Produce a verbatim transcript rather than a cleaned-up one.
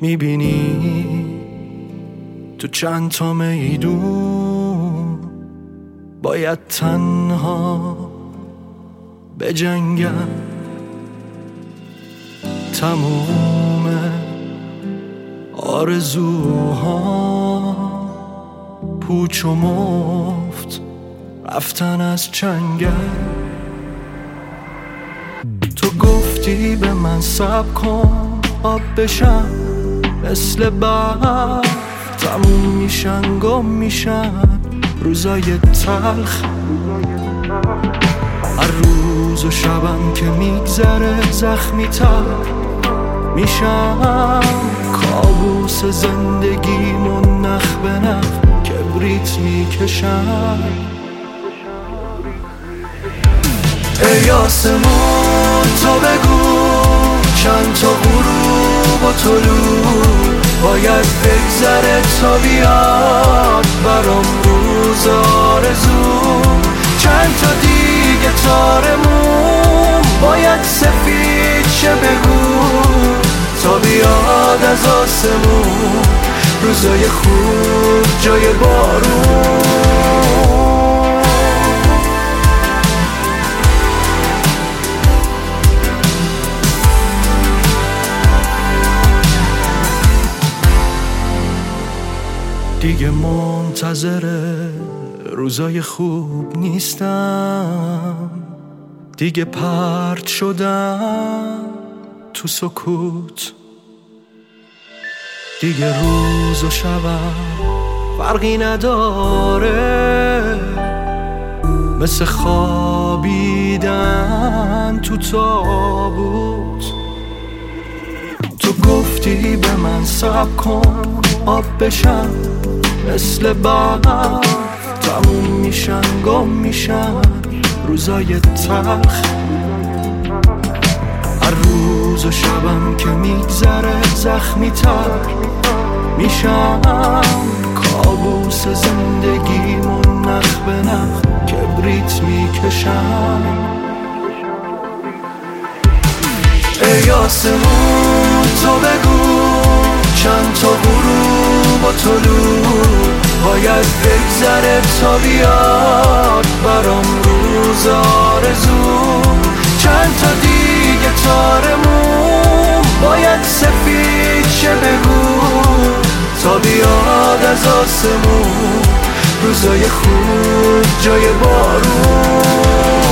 میبینی تو چند تا میدون باید تنها بجنگم، تموم آرزوها پوچ و مفت رفتن از چنگم. تو گفتی به من صبر کن آب بشم، مثل برف تموم میشن گم میشن روزای تلخ. هر روز و شبم که میگذره زخمی تر میشم، کابوس زندگیمون نخ به نخ کبریت میکشم. ای آسمون تو بگو چند تا غروب و طلوع باید بگذره تا بیاد برام روز آرزو. چند تا دیگه تارمون باید سفید شه بگو تا بیاد از آسمون روزای خوب جای بارون. دیگه منتظر روزای خوب نیستم، دیگه پرت شدم تو سکوت. دیگه روز و شبم فرقی نداره، مثل خوابیدن تو تابوت. تو گفتی به من صبر کن آب بشم، مثل برف تموم میشن گم میشن روزای تلخ. هر روز و شبم که میگذره زخمی تر میشم، کابوس زندگیمون نخ به نخ کبریت میکشم. ای آسمون تو بگو چند تا غروب و طلوع باید بگذره تا بیاد برام روز آرزو. چند تا دیگه تارمون باید سفید شه بگو تا بیاد از آسمون روزای خوب جای بارون.